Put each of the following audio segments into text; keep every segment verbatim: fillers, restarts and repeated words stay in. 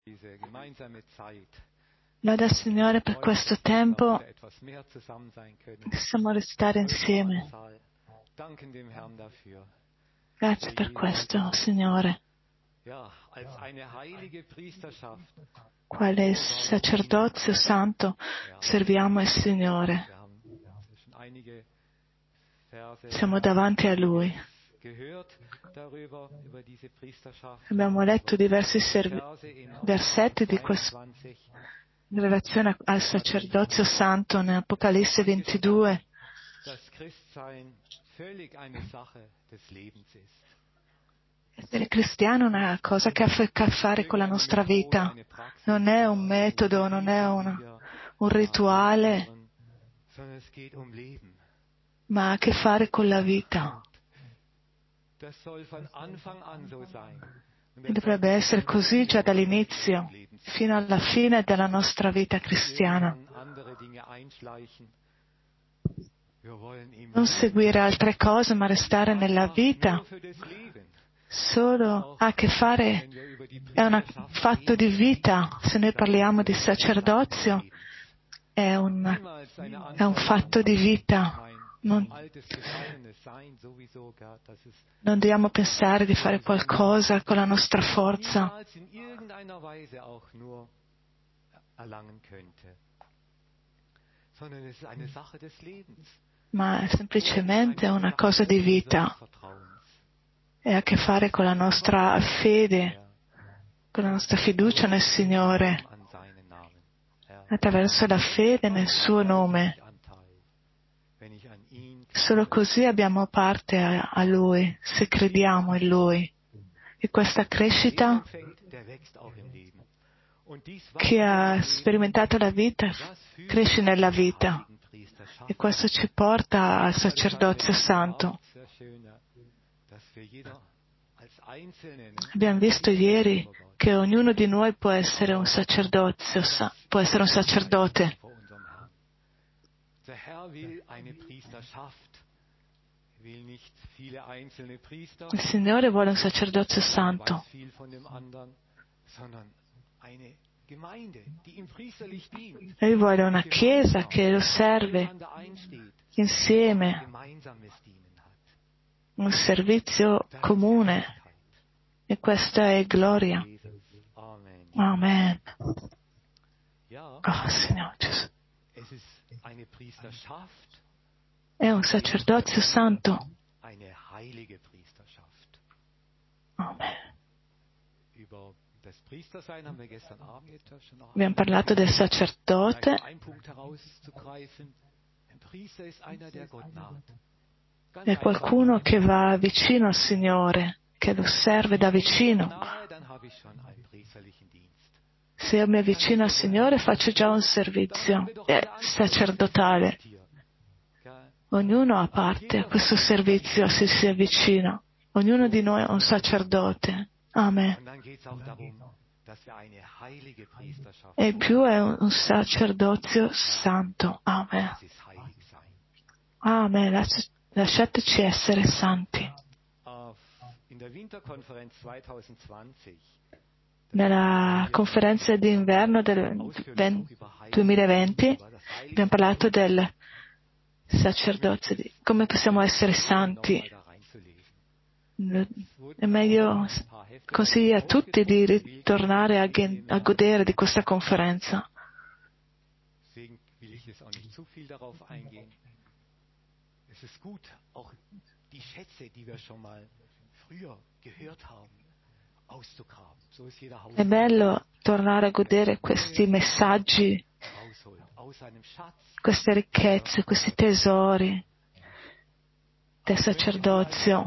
Loda al Signore per questo tempo che possiamo restare insieme. Grazie per questo, Signore. Quale sacerdozio santo serviamo il Signore. Siamo davanti a Lui. Abbiamo letto diversi servi- versetti di questo in relazione al sacerdozio santo in Apocalisse ventidue. Essere cristiano è una cosa che ha a che fare con la nostra vita. Non è un metodo, non è una, un rituale, ma ha a che fare con la vita. E dovrebbe essere così già dall'inizio, fino alla fine della nostra vita cristiana. Non seguire altre cose, ma restare nella vita. Solo ha a che fare, è un fatto di vita. Se noi parliamo di sacerdozio, è un, è un fatto di vita. Non, non dobbiamo pensare di fare qualcosa con la nostra forza. Ma è semplicemente una cosa di vita. E ha a che fare con la nostra fede, con la nostra fiducia nel Signore, attraverso la fede nel suo nome. Solo così abbiamo parte a, a Lui, se crediamo in Lui. E questa crescita, chi ha sperimentato la vita, cresce nella vita. E questo ci porta al sacerdozio santo. Abbiamo visto ieri che ognuno di noi può essere un sacerdozio, può essere un sacerdote. Il Signore vuole un sacerdozio santo. Lui vuole una chiesa che lo serve insieme, un servizio comune. E questa è gloria. Amen. Oh, Signore Gesù. È un sacerdozio santo. Amen. Abbiamo parlato del sacerdote. È qualcuno che va vicino al Signore, che lo serve da vicino. Se io mi avvicino al Signore faccio già un servizio eh, sacerdotale. Ognuno ha parte a questo servizio se si avvicina. Ognuno di noi è un sacerdote. Amen. E più è un sacerdozio santo. Amen. Amen. Lasciateci essere santi. Nella conferenza d'inverno del duemilaventi abbiamo parlato del sacerdozio, di come possiamo essere santi. È meglio consigliare a tutti di ritornare a, a godere di questa conferenza. È bello tornare a godere questi messaggi, queste ricchezze, questi tesori del sacerdozio.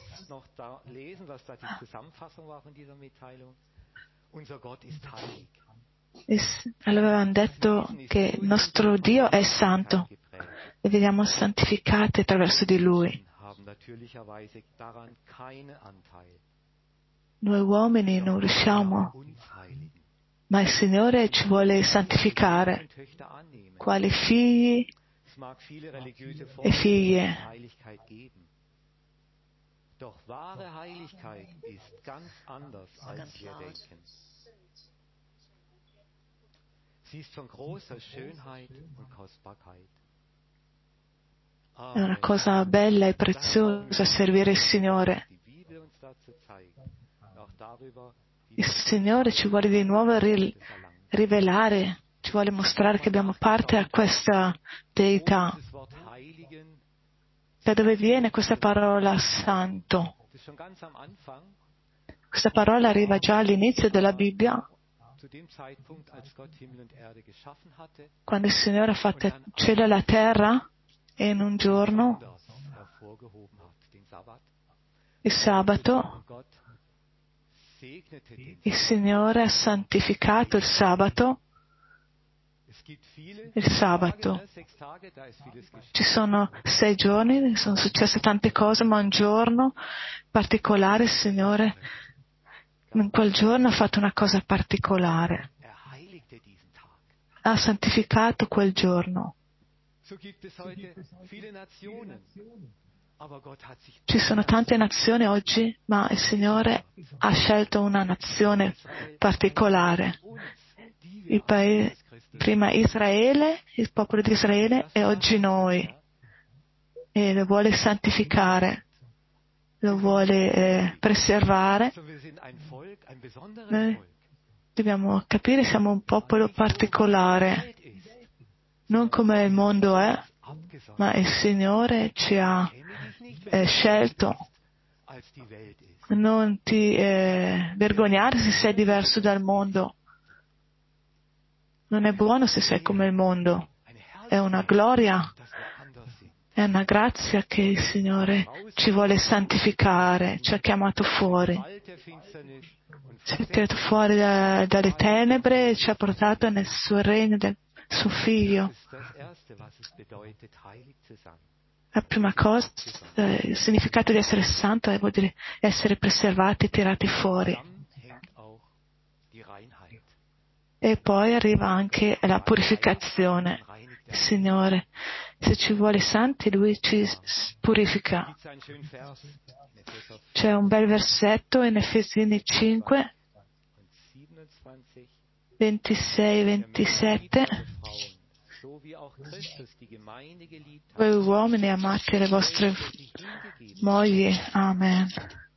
Allora avevano detto che il nostro Dio è santo e veniamo santificati attraverso di Lui. Noi uomini non riusciamo, ma il Signore ci vuole santificare, quali figli e figlie. È una cosa bella e preziosa servire il Signore. Il Signore ci vuole di nuovo ri- rivelare, ci vuole mostrare che abbiamo parte a questa deità. Da dove viene questa parola santo? Questa parola arriva già all'inizio della Bibbia, quando il Signore ha fatto il cielo e la terra, e in un giorno, il sabato, il Signore ha santificato il sabato. Il sabato. Ci sono sei giorni, sono successe tante cose, ma un giorno particolare il Signore in quel giorno ha fatto una cosa particolare. Ha santificato quel giorno. Ci sono tante nazioni oggi, ma il Signore ha scelto una nazione particolare. Il paese, prima Israele, il popolo di Israele, e oggi noi. E lo vuole santificare, lo vuole eh, preservare. Noi dobbiamo capire che siamo un popolo particolare, non come il mondo è, ma il Signore ci ha eh, scelto. Non ti eh, vergognare se sei diverso dal mondo. Non è buono se sei come il mondo. È una gloria, è una grazia che il Signore ci vuole santificare, ci ha chiamato fuori. Ci ha tirato fuori da, dalle tenebre e ci ha portato nel suo regno del suo Figlio. La prima cosa, il significato di essere santo vuol dire essere preservati e tirati fuori. E poi arriva anche la purificazione. Il Signore, se ci vuole santi, Lui ci purifica. C'è un bel versetto in Efesini cinque, ventisei ventisette. Voi uomini amate le vostre mogli. Amen.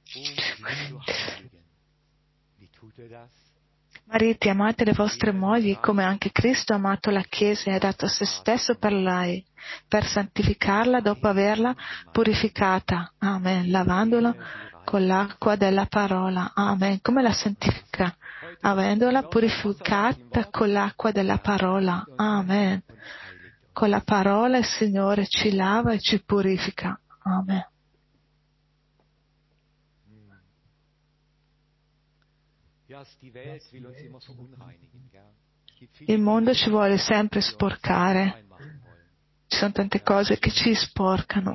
Mariti, amate le vostre mogli come anche Cristo ha amato la Chiesa e ha dato se stesso per lei, per santificarla dopo averla purificata. Amen. Lavandola con l'acqua della parola. Amen. Come la santifica? Avendola purificata con l'acqua della parola. Amen. Con la parola il Signore ci lava e ci purifica. Amen. Il mondo ci vuole sempre sporcare. Ci sono tante cose che ci sporcano.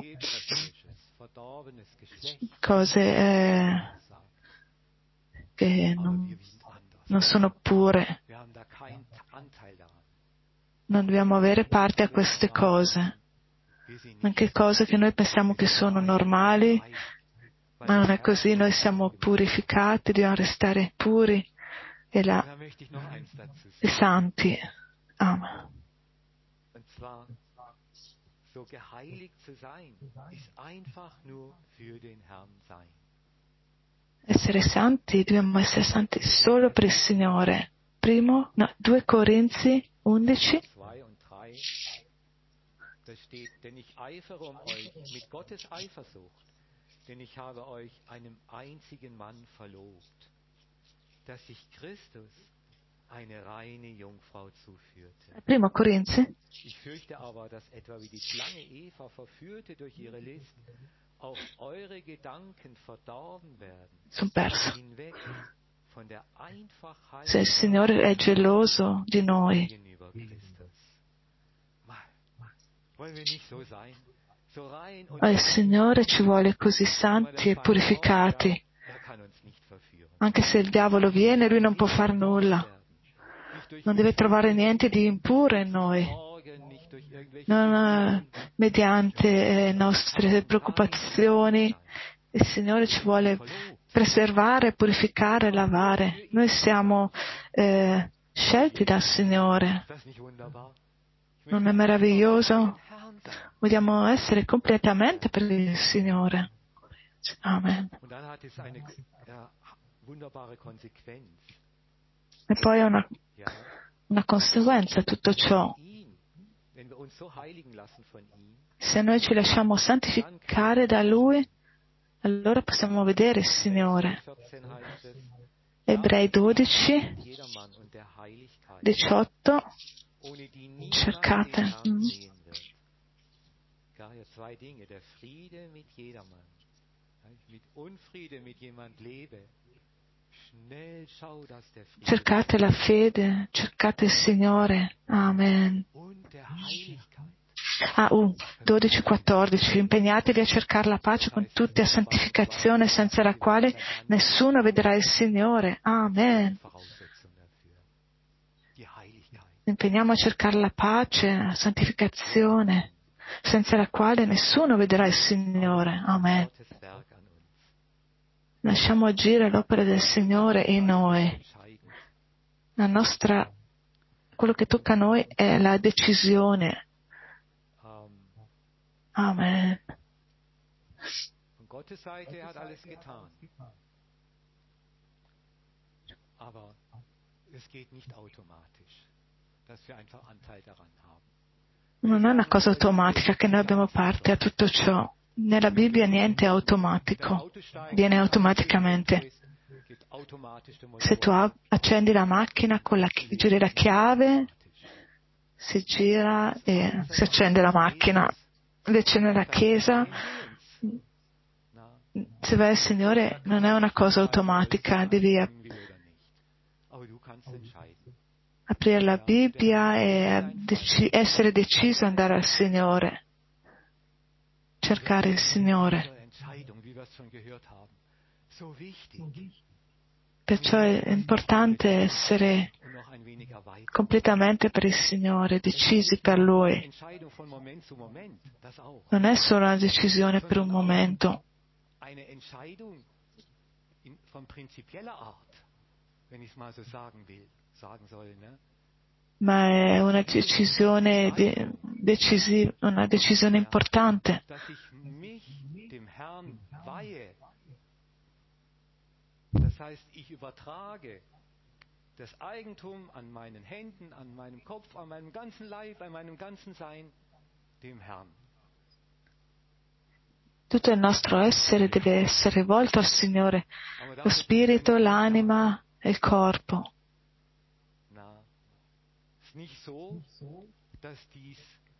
Cose eh, che non, non sono pure. Non dobbiamo avere parte a queste cose. Anche cose che noi pensiamo che sono normali, ma non è così. Noi siamo purificati, dobbiamo restare puri e, la, e santi. Amen. Essere santi, dobbiamo essere santi solo per il Signore. Primo, no, due Corinzi undici. Da steht, denn ich eifere um euch mit Gottes Eifersucht, denn ich habe euch einem einzigen Mann verlobt, dass sich Christus eine reine Jungfrau zuführte. Primo Corinzi. Ich fürchte aber, dass etwa wie die Schlange Eva verführte durch ihre List, auch eure Gedanken verdorben werden. Sono perso. Hinweg von der Einfachheit Se il Signore è geloso di noi, gegenüber Christus. Wollen wir nicht so sein? So rein und il Signore ci vuole così santi e purificati. er kann uns nicht verführen. Anche se il diavolo viene, lui non può far nulla. Non deve trovare niente di impuro in noi. Non eh, mediante eh, nostre preoccupazioni. Il Signore ci vuole preservare, purificare, lavare. Noi siamo eh, scelti dal Signore. Non è meraviglioso? Vogliamo essere completamente per il Signore. Amen. E poi è una, una conseguenza tutto ciò. Se noi ci lasciamo santificare da Lui, allora possiamo vedere il Signore. Ebrei dodici, diciotto, cercate. Mm. Cercate la fede, cercate il Signore. Amen. Ah, uh, dodici quattordici. Impegnatevi a cercare la pace con tutti, a santificazione, senza la quale nessuno vedrà il Signore. Amen. Impegniamo a cercare la pace, la santificazione, senza la quale nessuno vedrà il Signore. Amen. Lasciamo agire l'opera del Signore in noi. La nostra, quello che tocca a noi è la decisione. Amen. Von Gottes Seite hat alles getan. Aber es geht nicht automatisch, dass wir einfach Anteil daran haben. Non è una cosa automatica che noi abbiamo parte a tutto ciò. Nella Bibbia niente è automatico, viene automaticamente. Se tu accendi la macchina con la giri la chiave, si gira e si accende la macchina. Invece nella Chiesa, se vai al Signore, non è una cosa automatica, devi aprire la Bibbia e dec- essere deciso ad andare al Signore, cercare il Signore. Perciò è importante essere completamente per il Signore, decisi per Lui. Non è solo una decisione per un momento, ma è una decisione de- decisiva, una decisione importante. Das heißt, ich übertrage das Eigentum an meinen Händen, an meinem Kopf, an meinem ganzen Leib, an meinem ganzen Sein dem Herrn. Tutto il nostro essere deve essere volto al Signore, lo spirito, l'anima e il corpo. Na, es ist nicht so, dass dies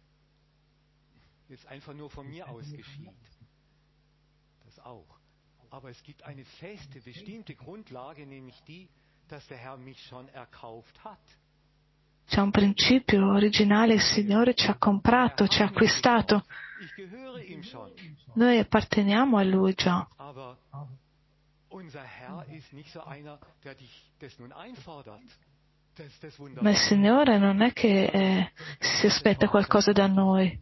jetzt einfach nur von mir aus geschieht. Das auch. Aber es gibt eine feste, bestimmte Grundlage, nämlich die, dass der Herr mich schon erkauft hat. C'è un principio originale, il Signore ci ha comprato, ci ha acquistato. Ich gehöre ihm schon. Noi apparteniamo a Lui già. Aber unser Herr ist nicht so einer, der dich das nun einfordert. Das, das wunderbar. Ma il Signore non è che eh, si aspetta qualcosa da noi.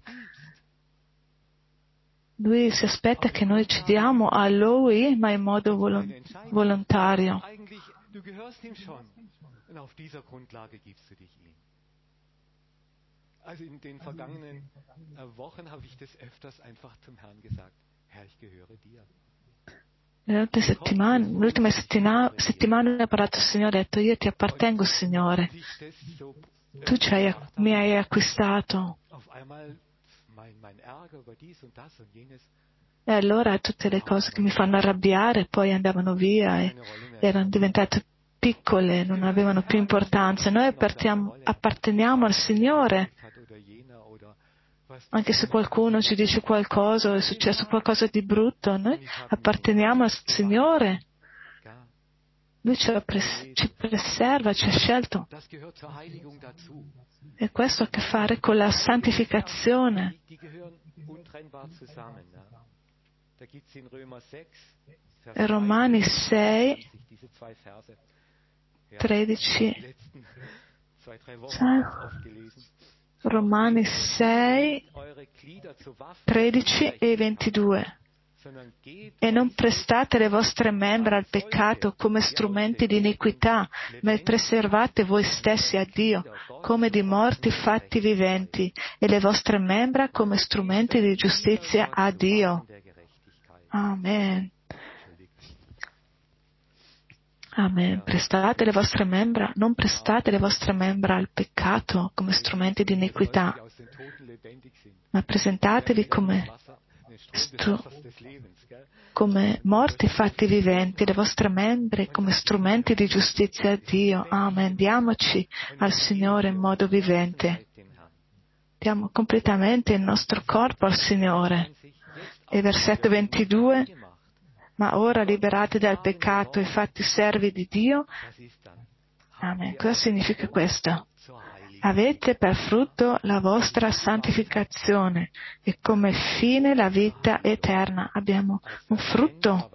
Lui si aspetta che noi ci diamo a Lui, ma in modo volo- volontario. Eigentlich, du gehörst ihm schon. Und auf dieser Grundlage gibst du dich ihm. Also in den vergangenen äh, Wochen habe ich das öfters einfach zum Herrn gesagt. Herr, ich gehöre dir. Le ultime settimane, l'ultima settimana, settimana ho parlato al Signore, ho detto io ti appartengo, Signore. Sich das so, äh, Tu ci hai, gemacht hat, mi hai acquistato. auf einmal mein, mein Ärger über dies und das und jenes E allora tutte le cose che mi fanno arrabbiare poi andavano via e erano diventate piccole, non avevano più importanza. Noi appartiamo- apparteniamo al Signore. hat oder jener oder was Anche se qualcuno ci dice qualcosa o è successo qualcosa di brutto, noi apparteniamo al Signore. ja, Lui ci, pres- ci preserva, ci ha scelto. das gehört zur Heiligung dazu. E questo ha a che fare con la santificazione. Die, die gehören untrennbar zusammen. Ja. Da gibt es in Römer sechs, Vers E Romani sei, dreiundzwanzig, diese zwei Verse. Ja, tredici, die letzten zwei, drei Wochen Sai- ganz oft gelesen. Romani sei, Eure Glieder zu Waffen tredici e ventidue. E non prestate le vostre membra al peccato come strumenti di iniquità, ma preservate voi stessi a Dio come di morti fatti viventi, e le vostre membra come strumenti di giustizia a Dio. Amen. Amen. Prestate le vostre membra, non prestate le vostre membra al peccato come strumenti di iniquità, ma presentatevi come, stru- come morti fatti viventi, le vostre membra come strumenti di giustizia a Dio. Amen. Diamoci al Signore in modo vivente. Diamo completamente il nostro corpo al Signore. E versetto ventidue. Ma ora liberati dal peccato e fatti servi di Dio. Amen. Cosa significa questo? Avete per frutto la vostra santificazione e come fine la vita eterna. Abbiamo un frutto.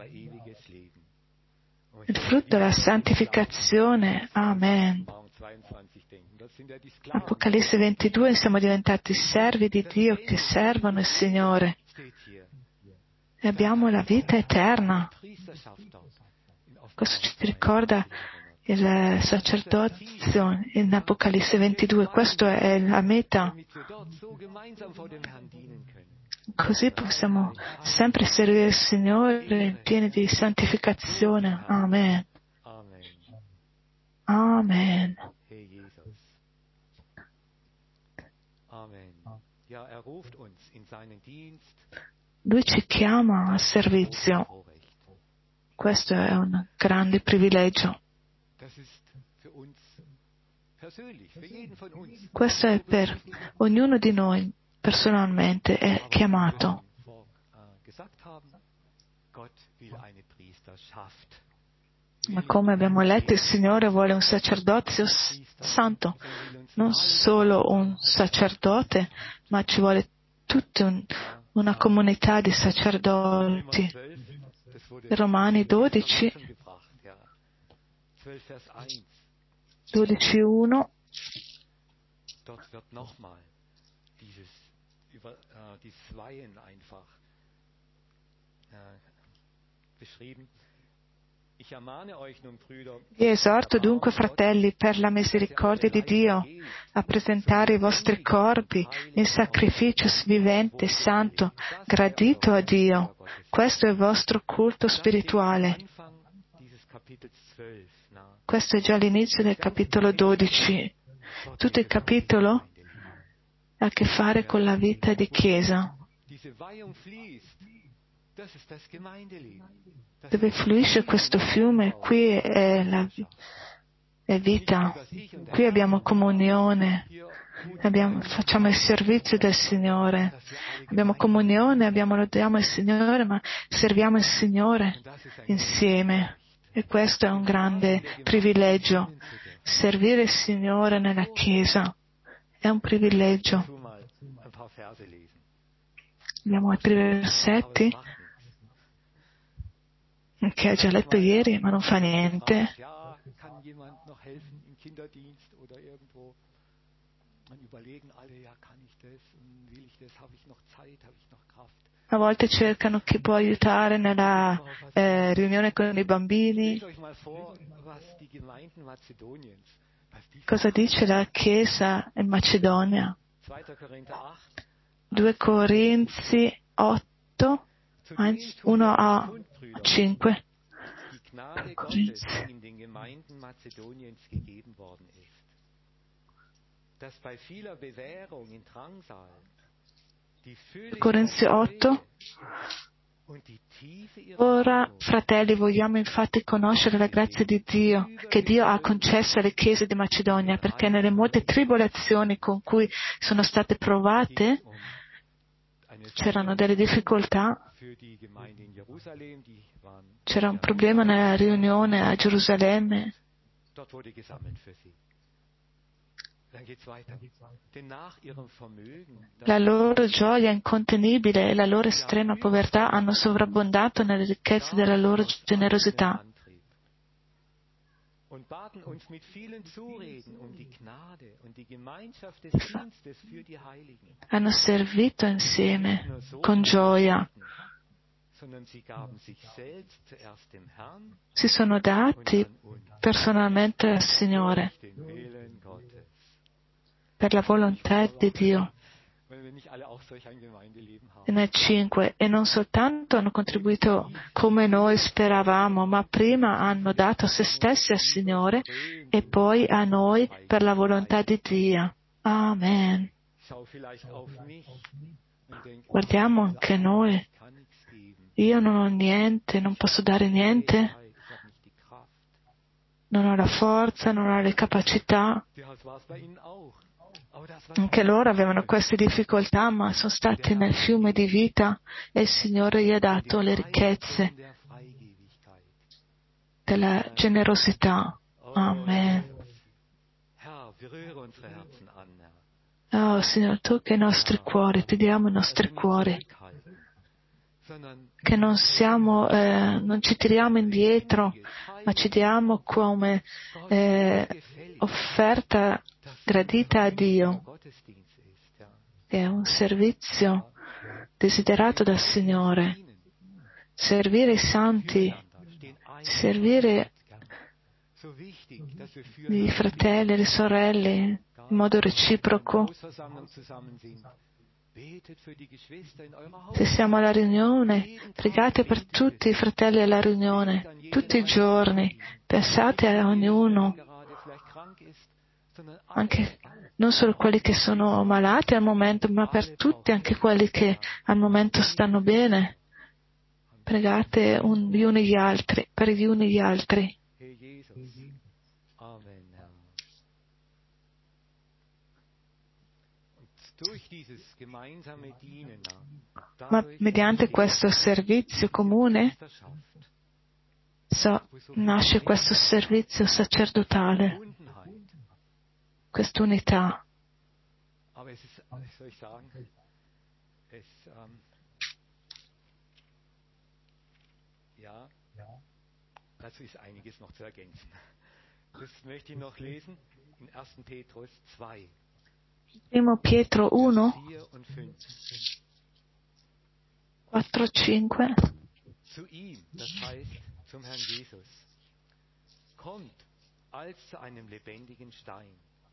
Il frutto è la santificazione. Amen. Apocalisse ventidue, siamo diventati servi di Dio che servono il Signore. E abbiamo la vita eterna. Questo ci ricorda il sacerdozio in Apocalisse ventidue. Questa è la meta. Così possiamo sempre servire il Signore pieni di santificazione. Amen. Amen. Lui ci chiama al servizio. Questo è un grande privilegio. Questo è per ognuno di noi personalmente è chiamato. Ma come abbiamo letto, il Signore vuole un sacerdozio santo, non solo un sacerdote, ma ci vuole tutta un, una comunità di sacerdoti. Romani dodici, dodici uno. Dort wird nochmal dieses über äh, die Zweien einfach äh, beschrieben. Ich ermahne euch nun, Brüder, Vi esorto dunque, fratelli, per la misericordia di Dio, a presentare i vostri corpi in sacrificio vivente, santo, gradito a Dio. Questo è il vostro culto spirituale. Questo è già l'inizio del capitolo dodici. Tutto il capitolo ha a che fare con la vita di Chiesa. Dove fluisce questo fiume, qui è la è vita. Qui abbiamo comunione, abbiamo, facciamo il servizio del Signore. Abbiamo comunione, abbiamo, lodiamo il Signore, ma serviamo il Signore insieme. E questo è un grande privilegio. Servire il Signore nella Chiesa è un privilegio. Abbiamo altri versetti che ha già letto ieri, ma non fa niente. A volte cercano chi può aiutare nella eh, riunione con i bambini. Cosa dice la Chiesa in Macedonia? due Corinzi otto, uno a cinque. Corinzi. Corinzi otto. Ora, fratelli, vogliamo infatti conoscere la grazia di Dio, che Dio ha concesso alle chiese di Macedonia, perché nelle molte tribolazioni con cui sono state provate, c'erano delle difficoltà, c'era un problema nella riunione a Gerusalemme. La loro gioia incontenibile e la loro estrema povertà hanno sovrabbondato nelle ricchezze della loro generosità. Hanno servito insieme con gioia si sono dati personalmente al Signore per la volontà di Dio. Nel cinque, e non soltanto hanno contribuito come noi speravamo, ma prima hanno dato se stessi al Signore e poi a noi per la volontà di Dio. Amen. Guardiamo anche noi. Io non ho niente, non posso dare niente, non ho la forza, non ho le capacità. Anche loro avevano queste difficoltà, ma sono stati nel fiume di vita e il Signore gli ha dato le ricchezze della generosità. Amen. Oh Signore, tocca i nostri cuori, ti diamo i nostri cuori, che non siamo, eh, non ci tiriamo indietro, ma ci diamo come eh, offerta gradita a Dio. È un servizio desiderato dal Signore. Servire i santi, servire i fratelli e le sorelle in modo reciproco. Se siamo alla riunione, pregate per tutti i fratelli alla riunione, tutti i giorni. Pensate a ognuno, anche non solo quelli che sono malati al momento, ma per tutti, anche quelli che al momento stanno bene. Pregate un, gli uni gli altri, per gli uni gli altri. Ma mediante questo servizio comune so, nasce questo servizio sacerdotale, quest'unità. Dazu ist einiges noch zu ergänzen. Das möchte ich noch lesen in ersten Petrus zwei. Primo Pietro uno, quattro, cinque. Zu ihm, das heißt zum Herrn Jesus, kommt als zu einem lebendigen Stein.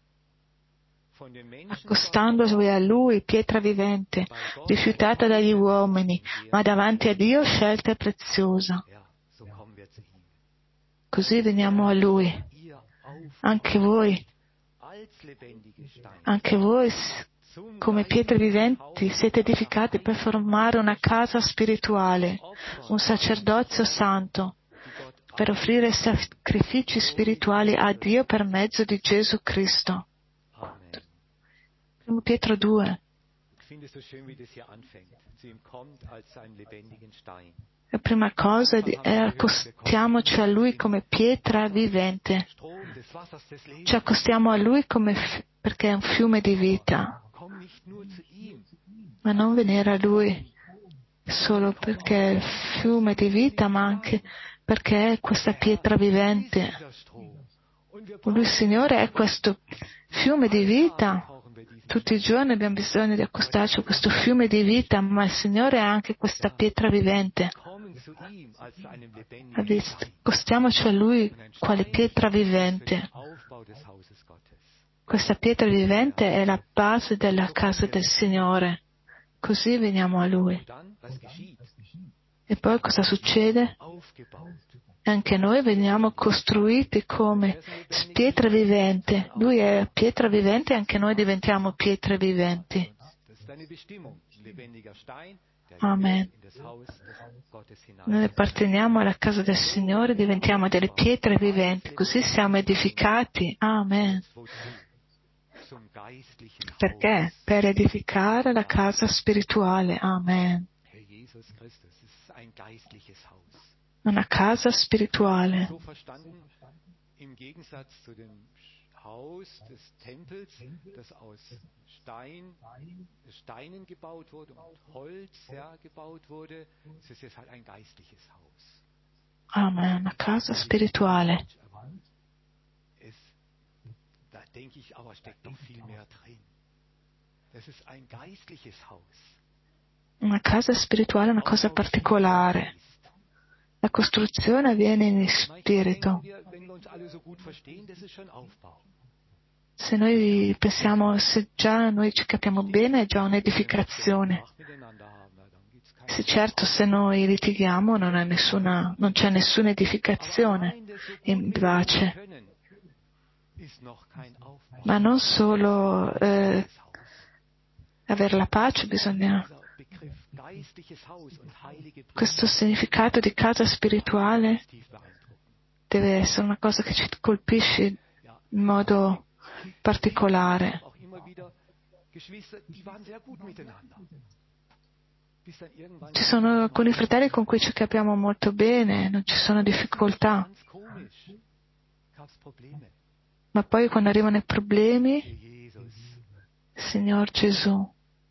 Accostandosi a Lui, pietra vivente, rifiutata dagli uomini, ma davanti a Dio scelta e preziosa. Così veniamo a Lui. Anche voi, anche voi, come pietre viventi, siete edificati per formare una casa spirituale, un sacerdozio santo, per offrire sacrifici spirituali a Dio per mezzo di Gesù Cristo. Primo Pietro due. La prima cosa è accostiamoci a Lui come pietra vivente. Ci accostiamo a Lui come f- perché è un fiume di vita. Ma non venire a Lui solo perché è il fiume di vita, ma anche perché è questa pietra vivente. Lui, Signore, è questo fiume di vita. Tutti i giorni abbiamo bisogno di accostarci a questo fiume di vita, ma il Signore è anche questa pietra vivente. Accostiamoci a Lui quale pietra vivente. Questa pietra vivente è la base della casa del Signore. Così veniamo a Lui. E poi cosa succede? Anche noi veniamo costruiti come pietra vivente. Lui è pietra vivente e anche noi diventiamo pietre viventi. Amen. Noi apparteniamo alla casa del Signore, diventiamo delle pietre viventi, così siamo edificati. Amen. Perché? Per edificare la casa spirituale. Amen. Una casa spirituale. Im Gegensatz zu dem Haus des Tempels, das aus Stein, Steinen gebaut wurde und Holz ja, gebaut wurde, es ist jetzt halt ein geistliches Haus. Amen, una casa spirituale. Es, da denke ich, aber steckt noch viel mehr drin. Das ist ein geistliches Haus. Una casa spirituale è una cosa particolare. La costruzione avviene in spirito. Se noi pensiamo, se già noi ci capiamo bene, è già un'edificazione. Sì, certo, se noi litighiamo non, è nessuna, non c'è nessuna edificazione in pace. Ma non solo eh, avere la pace, bisogna... Questo significato di casa spirituale deve essere una cosa che ci colpisce in modo particolare. Ci sono alcuni fratelli con cui ci capiamo molto bene, non ci sono difficoltà. Ma poi quando arrivano i problemi, Signor Gesù,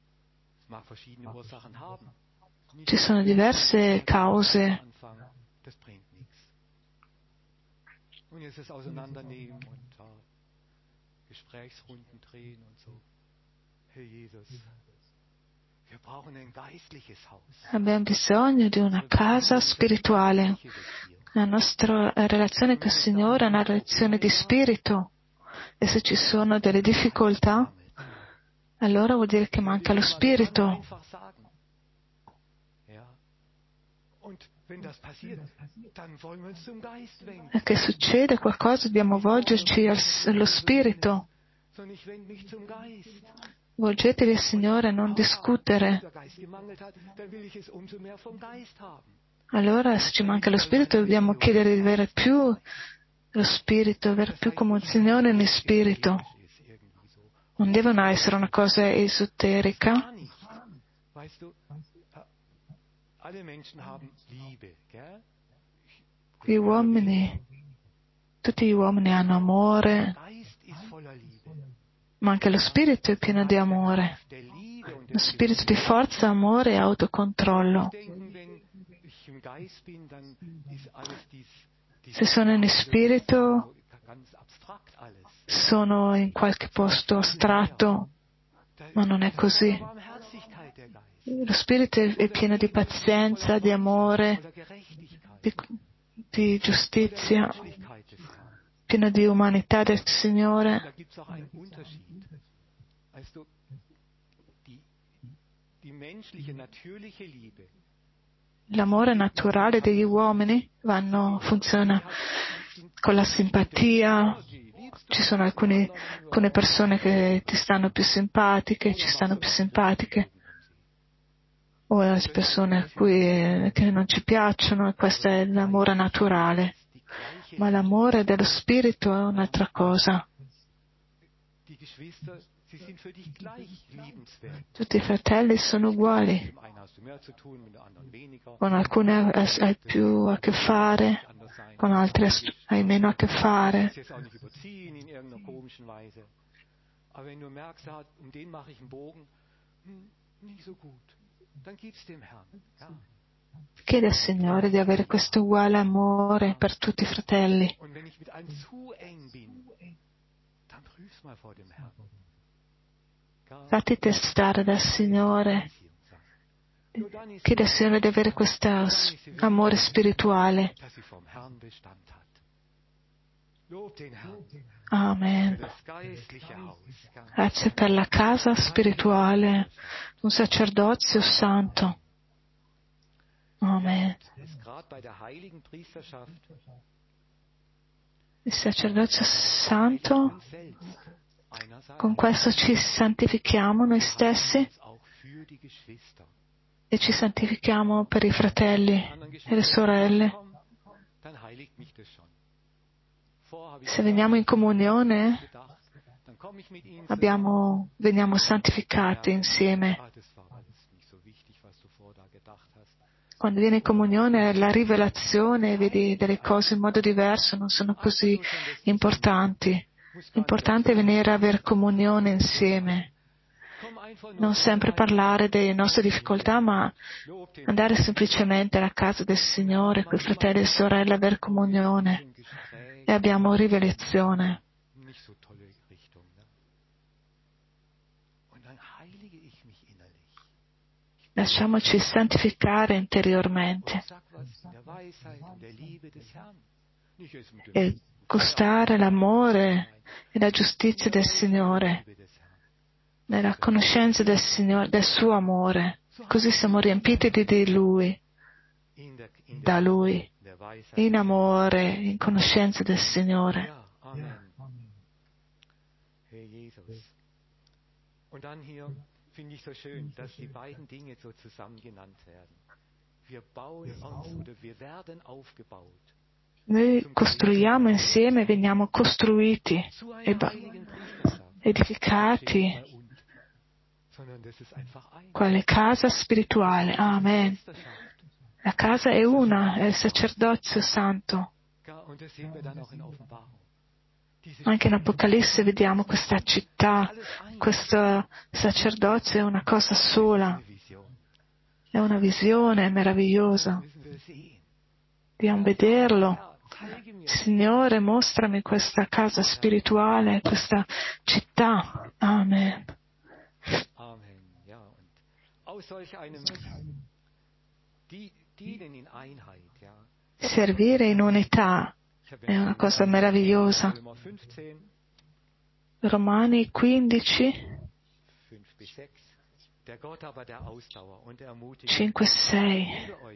ci sono diverse cause. Abbiamo bisogno di una casa spirituale. La nostra relazione con il Signore è una relazione di spirito. E se ci sono delle difficoltà, allora vuol dire che manca lo spirito. E che succede qualcosa, dobbiamo volgerci allo spirito. Volgetevi al Signore, non discutere. Allora, se ci manca lo spirito, dobbiamo chiedere di avere più lo spirito, avere più comunione nel spirito. Non devono essere una cosa esoterica. Gli uomini, tutti gli uomini hanno amore, ma anche lo spirito è pieno di amore. Lo spirito di forza, amore e autocontrollo. Se sono in spirito, sono in qualche posto astratto, ma non è così. Lo spirito è pieno di pazienza, di amore, di, di giustizia, pieno di umanità del Signore. L'amore naturale degli uomini vanno, funziona con la simpatia. Ci sono alcune, alcune persone che ti stanno più simpatiche, ci stanno più simpatiche, o le persone a cui che non ci piacciono, e questo è l'amore naturale. Ma l'amore dello spirito è un'altra cosa. Tutti i fratelli sono uguali. Con alcuni hai più a che fare, con altri hai meno a che fare. Chiede al Signore di avere questo uguale amore per tutti i fratelli. Fatti testare dal Signore. Chiede al Signore di avere questo amore spirituale. Amen. Grazie per la casa spirituale, un sacerdozio santo. Amen. Il sacerdozio santo, con questo ci santifichiamo noi stessi e ci santifichiamo per i fratelli e le sorelle. Se veniamo in comunione, abbiamo, veniamo santificati insieme. Quando vieni in comunione, la rivelazione, vedi delle cose in modo diverso, non sono così importanti. L'importante è venire a avere comunione insieme. Non sempre parlare delle nostre difficoltà, ma andare semplicemente alla casa del Signore, con i fratelli e sorelle, avere comunione. E abbiamo rivelazione. Lasciamoci santificare interiormente e gustare l'amore e la giustizia del Signore, nella conoscenza del Signore, del suo amore. Così siamo riempiti di Lui, da Lui, in amore, in conoscenza del Signore. Und dann hier finde ich so schön, dass die beiden Dinge so zusammen genannt werden. Wir bauen uns oder wir werden aufgebaut. Noi costruiamo insieme, veniamo costruiti e ba- edificati quale casa spirituale. Amen. La casa è una, è il sacerdozio santo. Anche in Apocalisse vediamo questa città, questo sacerdozio è una cosa sola, è una visione meravigliosa. Dobbiamo vederlo. Signore, mostrami questa casa spirituale, questa città. Amen. Servire in unità è una cosa meravigliosa. Romani quindici, cinque sei.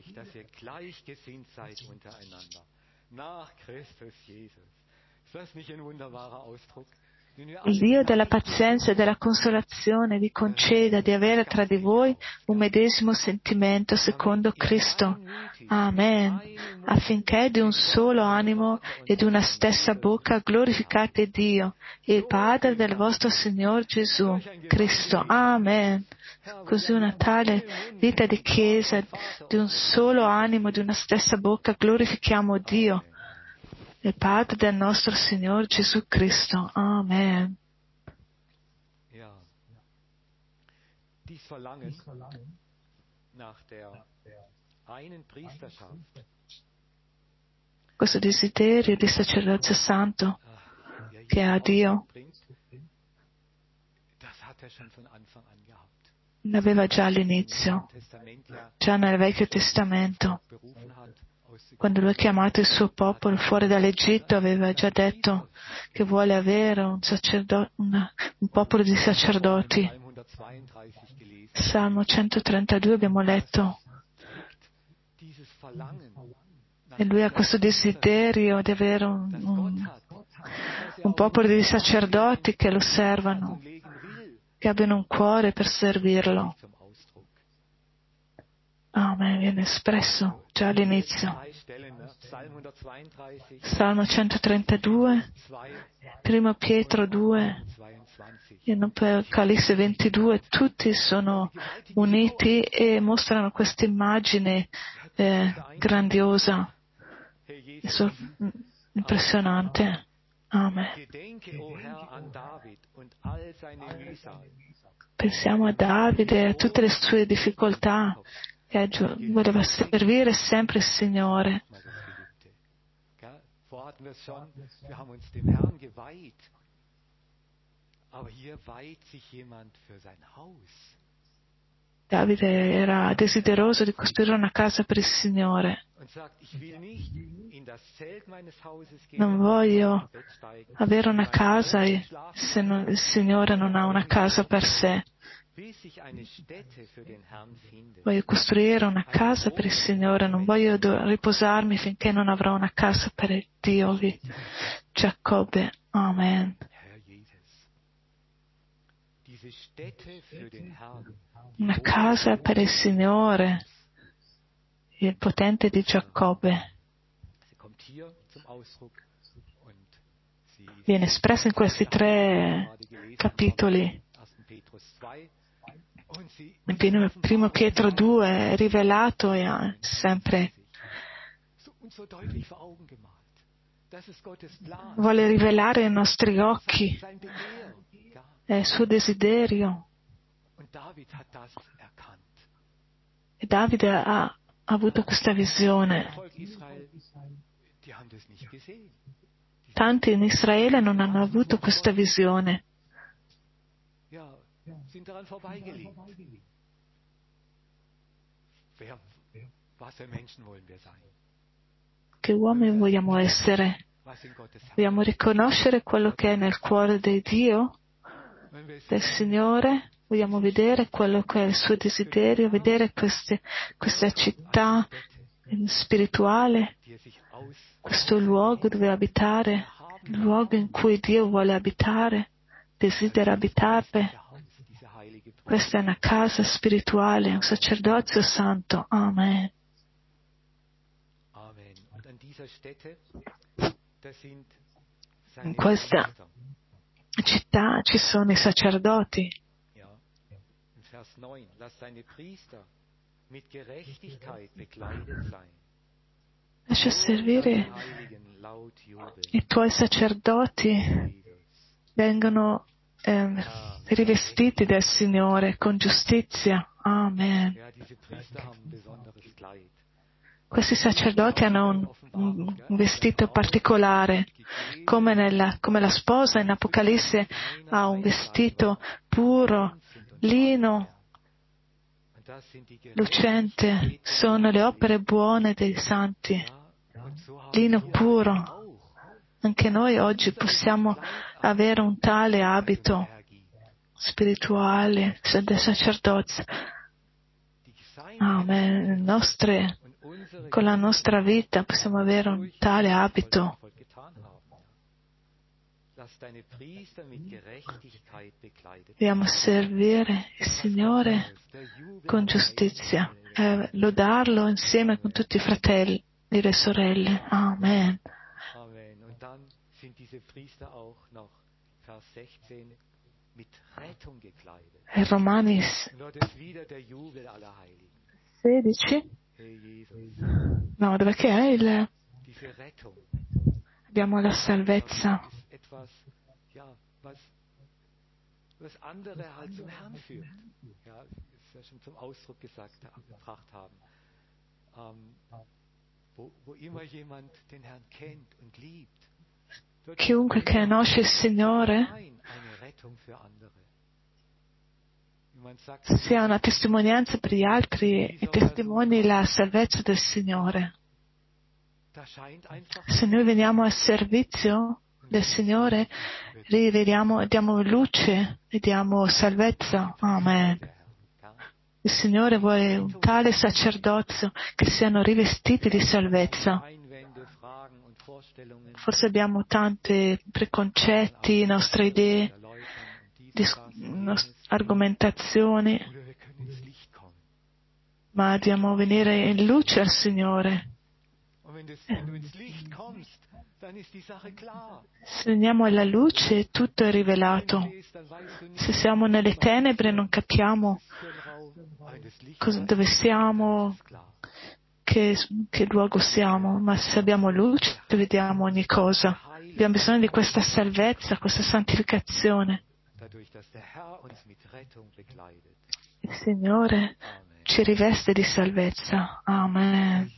Il Dio della pazienza e della consolazione vi conceda di avere tra di voi un medesimo sentimento secondo Cristo. Amen. Affinché di un solo animo e di una stessa bocca glorificate Dio, il Padre del vostro Signor Gesù Cristo. Amen. Così una tale vita di Chiesa, di un solo animo, di una stessa bocca, glorifichiamo Dio, il Padre del nostro Signor Gesù Cristo. Amen. Questo desiderio di sacerdozio santo che ha Dio l'aveva già all'inizio, già nel Vecchio Testamento. Quando Lui ha chiamato il suo popolo fuori dall'Egitto, aveva già detto che vuole avere un, sacerdo- una, un popolo di sacerdoti. Salmo centotrentadue abbiamo letto. E Lui ha questo desiderio di avere un, un, un popolo di sacerdoti che lo servano, che abbiano un cuore per servirlo. Amen, viene espresso già all'inizio. Salmo centotrentadue, Primo Pietro due, e Apocalisse ventidue, tutti sono uniti e mostrano questa immagine eh, grandiosa, impressionante. Amen. Pensiamo a Davide e a tutte le sue difficoltà, che voleva servire sempre il Signore. Davide era desideroso di costruire una casa per il Signore. Non voglio avere una casa se non, il Signore non ha una casa per sé. Voglio costruire una casa per il Signore, non voglio do- riposarmi finché non avrò una casa per il Dio di Giacobbe. Amen. Una casa per il Signore, il potente di Giacobbe. Viene espresso in questi tre capitoli. In primo Pietro due è rivelato e ha sempre vuole rivelare ai nostri occhi, è il suo desiderio. E Davide ha, ha avuto questa visione. Tanti in Israele non hanno avuto questa visione. Che uomini vogliamo essere? Vogliamo riconoscere quello che è nel cuore di Dio, del Signore? Vogliamo vedere quello che è il suo desiderio, vedere queste, questa città spirituale, questo luogo dove abitare, il luogo in cui Dio vuole abitare, desidera abitare. Questa è una casa spirituale, un sacerdozio santo. Amen. In questa città ci sono i sacerdoti. Lascia servire i tuoi sacerdoti, vengono eh, rivestiti del Signore con giustizia. Amen. Questi sacerdoti hanno un, un vestito particolare, come, nella, come la sposa in Apocalisse ha un vestito puro, lino, lucente. Sono le opere buone dei santi, lino puro. Anche noi oggi possiamo avere un tale abito spirituale del sacerdozio. Amen. Nostre, con la nostra vita possiamo avere un tale abito. Dobbiamo servire il Signore con giustizia e lodarlo insieme con tutti i fratelli e le sorelle. Amen. E Romani sedici. No, dove che è il... Abbiamo la salvezza. Was andere halt zum Herrn führt. Ja, ist ja schon zum Ausdruck gesagt, gebracht haben. Ähm, wo, wo immer jemand den Herrn kennt und liebt, chiunque conosce il Signore sia una testimonianza per gli altri e testimoni la salvezza del Signore. Se noi veniamo al servizio del Signore, riveliamo, diamo luce e diamo salvezza. Amen. Il Signore vuole un tale sacerdozio che siano rivestiti di salvezza. Forse abbiamo tanti preconcetti, nostre idee, dis- nost- argomentazioni, ma dobbiamo venire in luce al Signore. Se veniamo alla luce, tutto è rivelato. Se siamo nelle tenebre non capiamo cosa, dove siamo, che, che luogo siamo, ma se abbiamo luce vediamo ogni cosa. Abbiamo bisogno di questa salvezza, questa santificazione. Il Signore ci riveste di salvezza. Amen.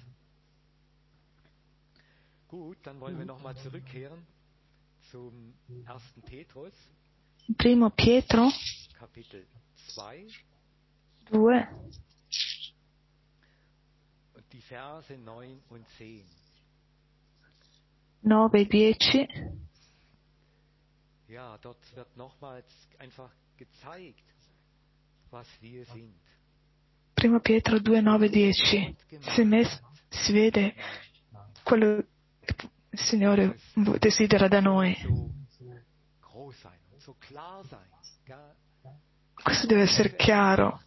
Gut, dann wollen wir noch mal zurückkehren zum ersten Petrus. Primo Pietro Kapitel zwei. due. Und die Verse neun und zehn. nove e dieci. Ja, dort wird nochmals einfach gezeigt, was wir sind. Primo Pietro due, nove e dieci. Si, mes- si vede quello che il Signore desidera da noi. Questo deve essere chiaro.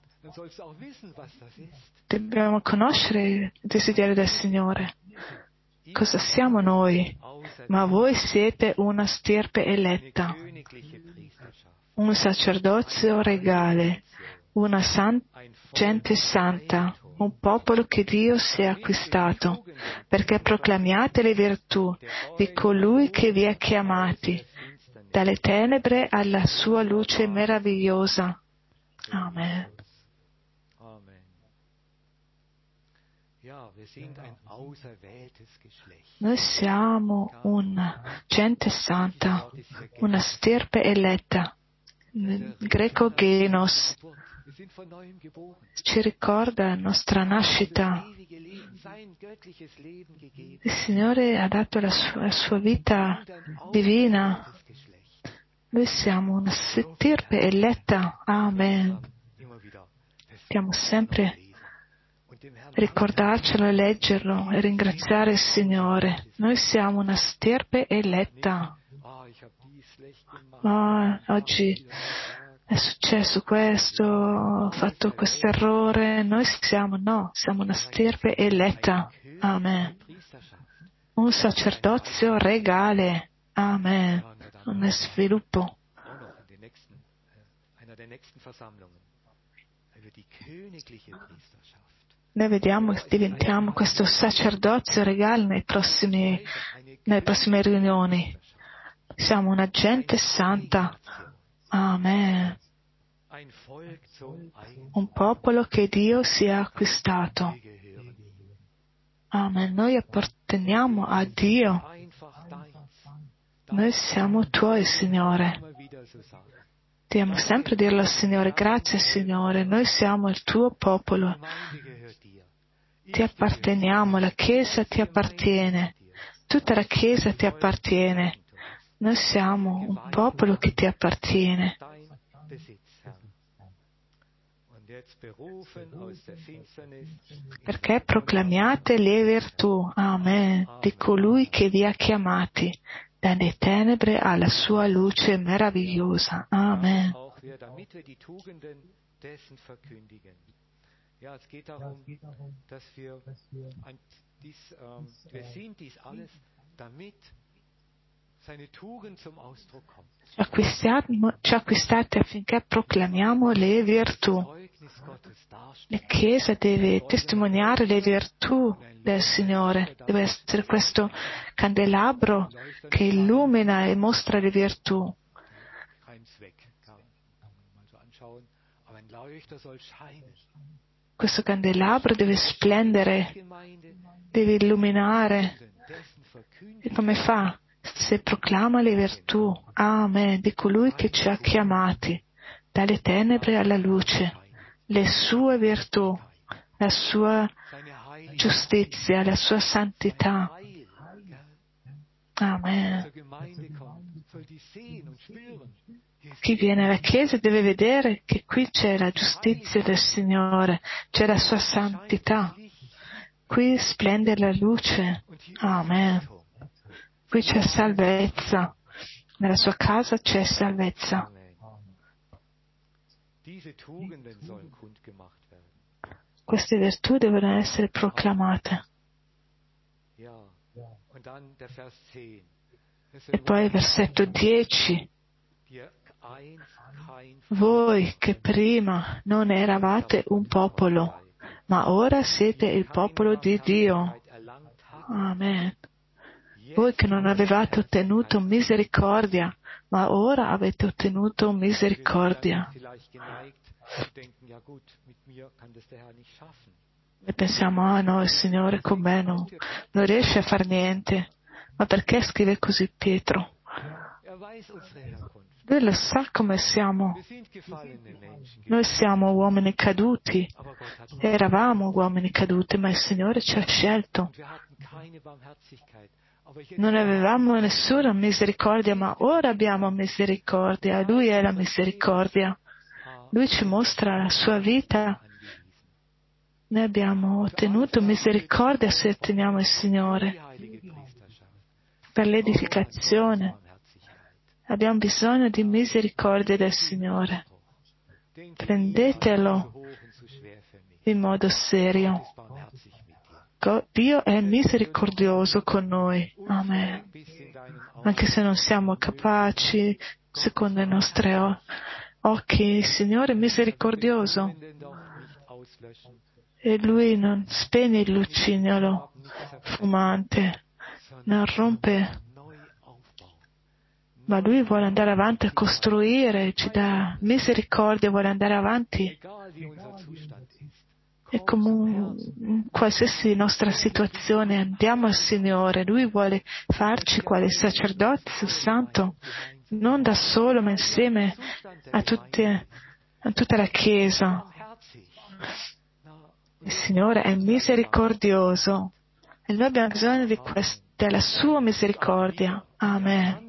Dobbiamo conoscere il desiderio del Signore. Cosa siamo noi? Ma voi siete una stirpe eletta, un sacerdozio regale, una san- gente santa, un popolo che Dio si è acquistato, perché proclamiate le virtù di colui che vi ha chiamati dalle tenebre alla sua luce meravigliosa. Amen. Noi siamo una gente santa, una stirpe eletta, in greco genos, ci ricorda la nostra nascita. Il Signore ha dato la sua, la sua vita divina. Noi siamo una stirpe eletta. Amen. Dobbiamo sempre ricordarcelo e leggerlo e ringraziare il Signore. Noi siamo una stirpe eletta. Oh, oggi è successo questo, ho fatto questo errore. Noi siamo, no, siamo una stirpe eletta. Amen. Un sacerdozio regale. Amen. Un sviluppo. Noi vediamo, diventiamo questo sacerdozio regale nei prossimi, nelle prossime riunioni. Siamo una gente santa. Amen. Un popolo che Dio si è acquistato. Amen. Noi apparteniamo a Dio. Noi siamo tuoi, Signore. Dobbiamo sempre dirlo al Signore. Grazie, Signore. Noi siamo il tuo popolo. Ti apparteniamo. La Chiesa ti appartiene. Tutta la Chiesa ti appartiene. Noi siamo un popolo che ti appartiene. Perché proclamiate le virtù, amen, di colui che vi ha chiamati dalle tenebre alla sua luce meravigliosa. Amen. Ja, es geht darum, dass wir ein, dies, ähm, wir sind dies alles, damit seine Tugend zum Ausdruck kommt. Ci acquistate affinché proclamiamo le virtù. La Chiesa deve testimoniare le virtù del Signore. Deve essere questo candelabro che illumina e mostra le virtù. Questo candelabro deve splendere, deve illuminare. E come fa? Se proclama le virtù, amen, di colui che ci ha chiamati dalle tenebre alla luce, le sue virtù, la sua giustizia, la sua santità. Amen. Chi viene alla Chiesa deve vedere che qui c'è la giustizia del Signore, c'è la sua santità. Qui splende la luce. Amen. Qui c'è salvezza. Nella sua casa c'è salvezza. Queste virtù devono essere proclamate. E poi versetto dieci. Voi che prima non eravate un popolo, ma ora siete il popolo di Dio. Amen. Voi che non avevate ottenuto misericordia, ma ora avete ottenuto misericordia. E pensiamo, ah no, il Signore con me non, non riesce a far niente. Ma perché scrive così Pietro? Lui lo sa come siamo. Noi siamo uomini caduti. Eravamo uomini caduti, ma il Signore ci ha scelto. Non avevamo nessuna misericordia, ma ora abbiamo misericordia. Lui è la misericordia. Lui ci mostra la sua vita. Noi abbiamo ottenuto misericordia se otteniamo il Signore. Per l'edificazione. Abbiamo bisogno di misericordia del Signore. Prendetelo in modo serio. Dio è misericordioso con noi. Amen. Anche se non siamo capaci, secondo i nostri occhi, il Signore è misericordioso. E Lui non spegne il lucignolo fumante, non rompe, ma Lui vuole andare avanti a costruire, ci dà misericordia, vuole andare avanti. E come in qualsiasi nostra situazione andiamo al Signore, Lui vuole farci quale sacerdozio santo, non da solo, ma insieme a tutte in tutta la Chiesa. Il Signore è misericordioso e noi abbiamo bisogno di quest- della sua misericordia. Amen.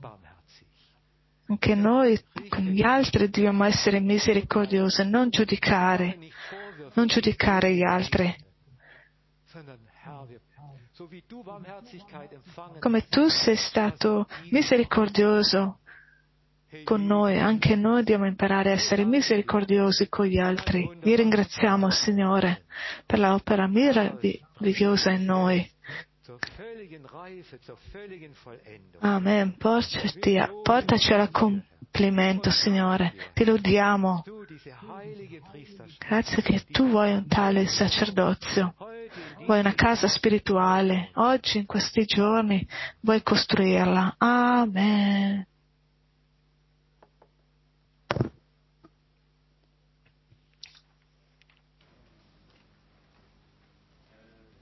Anche noi con gli altri dobbiamo essere misericordiosi, non giudicare, non giudicare gli altri. Come tu sei stato misericordioso con noi, anche noi dobbiamo imparare a essere misericordiosi con gli altri. Vi ringraziamo, Signore, per l'opera meravigliosa in noi. Amen. Portaci, portaci al compimento, Signore. Ti lodiamo. Grazie che tu vuoi un tale sacerdozio. Vuoi una casa spirituale. Oggi, in questi giorni, vuoi costruirla. Amen.